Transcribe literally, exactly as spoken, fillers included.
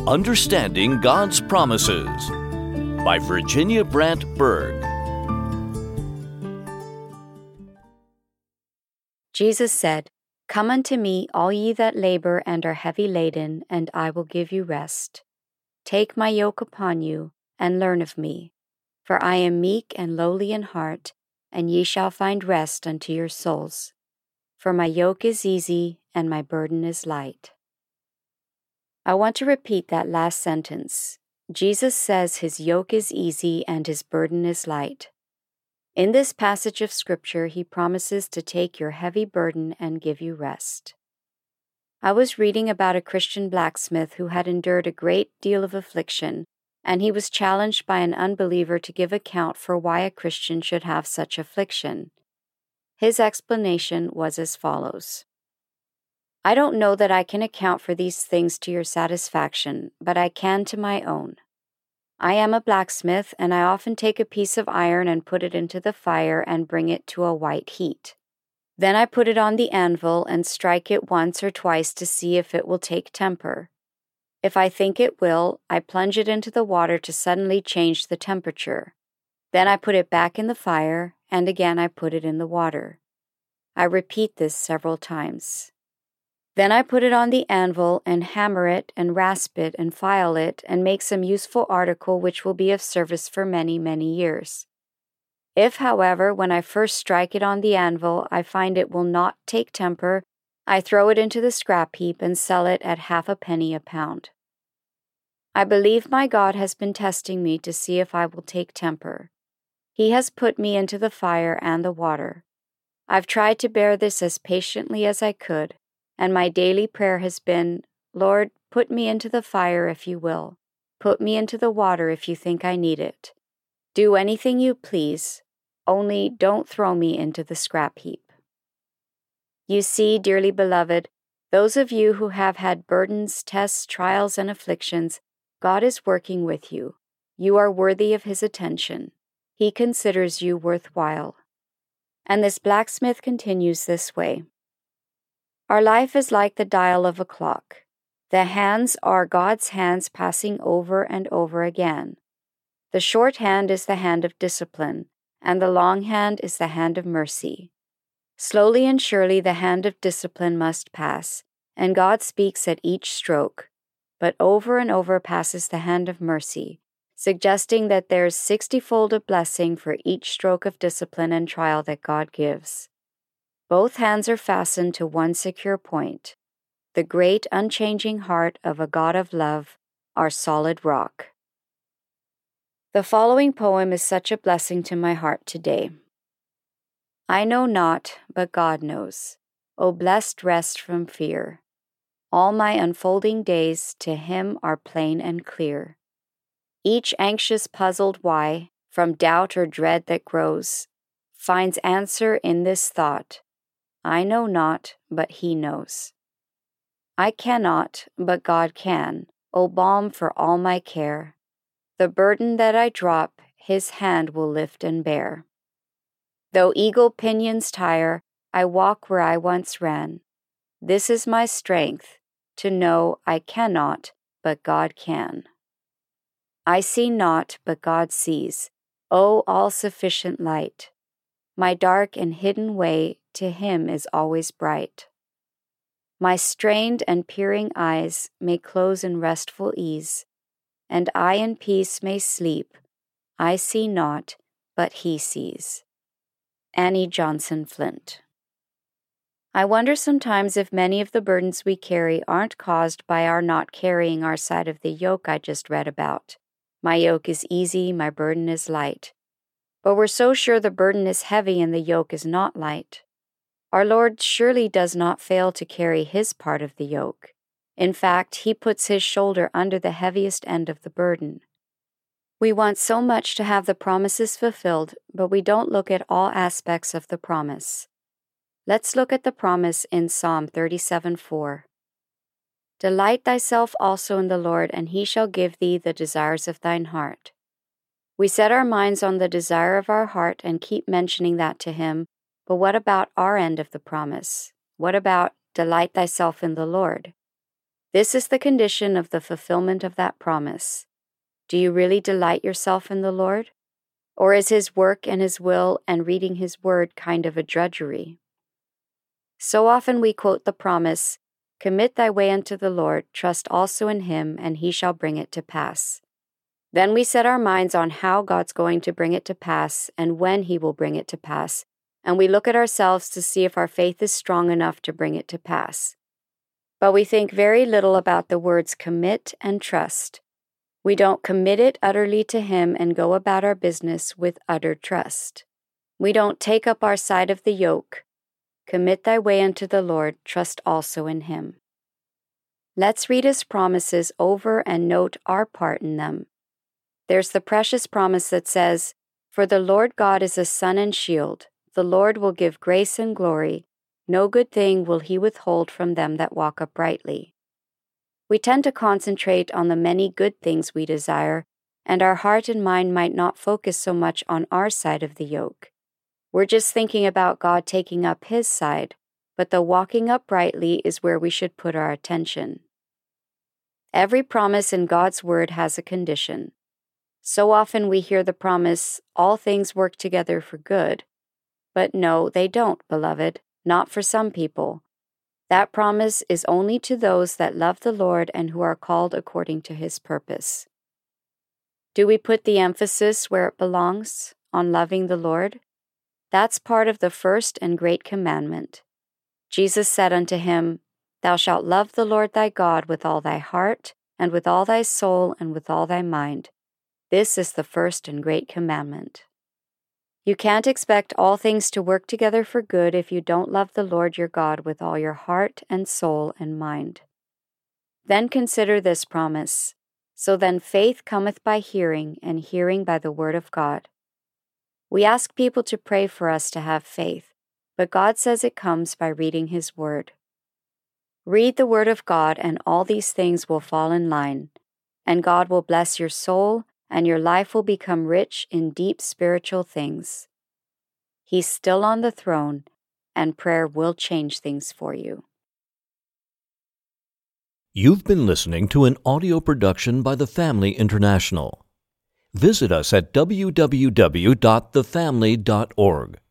Understanding God's Promises by Virginia Brant Berg. Jesus said, "Come unto me, all ye that labor and are heavy laden, and I will give you rest. Take my yoke upon you, and learn of me. For I am meek and lowly in heart, and ye shall find rest unto your souls. For my yoke is easy, and my burden is light." I want to repeat that last sentence. Jesus says his yoke is easy and his burden is light. In this passage of Scripture, he promises to take your heavy burden and give you rest. I was reading about a Christian blacksmith who had endured a great deal of affliction, and he was challenged by an unbeliever to give account for why a Christian should have such affliction. His explanation was as follows. "I don't know that I can account for these things to your satisfaction, but I can to my own. I am a blacksmith, and I often take a piece of iron and put it into the fire and bring it to a white heat. Then I put it on the anvil and strike it once or twice to see if it will take temper. If I think it will, I plunge it into the water to suddenly change the temperature. Then I put it back in the fire, and again I put it in the water. I repeat this several times. Then I put it on the anvil and hammer it and rasp it and file it and make some useful article which will be of service for many, many years. If, however, when I first strike it on the anvil, I find it will not take temper, I throw it into the scrap heap and sell it at half a penny a pound. I believe my God has been testing me to see if I will take temper. He has put me into the fire and the water. I've tried to bear this as patiently as I could, and my daily prayer has been, Lord, put me into the fire if you will. Put me into the water if you think I need it. Do anything you please, only don't throw me into the scrap heap." You see, dearly beloved, those of you who have had burdens, tests, trials, and afflictions, God is working with you. You are worthy of his attention. He considers you worthwhile. And this blacksmith continues this way. Our life is like the dial of a clock. The hands are God's hands passing over and over again. The short hand is the hand of discipline, and the long hand is the hand of mercy. Slowly and surely the hand of discipline must pass, and God speaks at each stroke, but over and over passes the hand of mercy, suggesting that there's sixty-fold of blessing for each stroke of discipline and trial that God gives. Both hands are fastened to one secure point, the great unchanging heart of a God of love, our solid rock. The following poem is such a blessing to my heart today. I know not, but God knows. O blessed rest from fear. All my unfolding days to him are plain and clear. Each anxious puzzled why, from doubt or dread that grows, finds answer in this thought, I know not, but he knows. I cannot, but God can, O balm for all my care. The burden that I drop, his hand will lift and bear. Though eagle pinions tire, I walk where I once ran. This is my strength, to know I cannot, but God can. I see not, but God sees, O all-sufficient light. My dark and hidden way to him is always bright. My strained and peering eyes may close in restful ease, and I in peace may sleep. I see not, but he sees. Annie Johnson Flint. I wonder sometimes if many of the burdens we carry aren't caused by our not carrying our side of the yoke I just read about. My yoke is easy, my burden is light. But we're so sure the burden is heavy and the yoke is not light. Our Lord surely does not fail to carry his part of the yoke. In fact, he puts his shoulder under the heaviest end of the burden. We want so much to have the promises fulfilled, but we don't look at all aspects of the promise. Let's look at the promise in Psalm thirty-seven four. Delight thyself also in the Lord, and he shall give thee the desires of thine heart. We set our minds on the desire of our heart and keep mentioning that to him, but what about our end of the promise? What about delight thyself in the Lord? This is the condition of the fulfillment of that promise. Do you really delight yourself in the Lord? Or is His work and His will and reading His word kind of a drudgery? So often we quote the promise, "Commit thy way unto the Lord, trust also in Him, and He shall bring it to pass." Then we set our minds on how God's going to bring it to pass and when He will bring it to pass, and we look at ourselves to see if our faith is strong enough to bring it to pass. But we think very little about the words commit and trust. We don't commit it utterly to Him and go about our business with utter trust. We don't take up our side of the yoke. Commit thy way unto the Lord, trust also in Him. Let's read His promises over and note our part in them. There's the precious promise that says, "For the Lord God is a sun and shield. The Lord will give grace and glory. No good thing will He withhold from them that walk uprightly." We tend to concentrate on the many good things we desire, and our heart and mind might not focus so much on our side of the yoke. We're just thinking about God taking up His side, but the walking uprightly is where we should put our attention. Every promise in God's Word has a condition. So often we hear the promise, "All things work together for good." But no, they don't, beloved, not for some people. That promise is only to those that love the Lord and who are called according to His purpose. Do we put the emphasis where it belongs, on loving the Lord? That's part of the first and great commandment. Jesus said unto him, "Thou shalt love the Lord thy God with all thy heart, and with all thy soul, and with all thy mind. This is the first and great commandment." You can't expect all things to work together for good if you don't love the Lord your God with all your heart and soul and mind. Then consider this promise. So then faith cometh by hearing, and hearing by the word of God. We ask people to pray for us to have faith, but God says it comes by reading His word. Read the word of God, and all these things will fall in line, and God will bless your soul, and your life will become rich in deep spiritual things. He's still on the throne, and prayer will change things for you. You've been listening to an audio production by The Family International. Visit us at w w w dot the family dot org.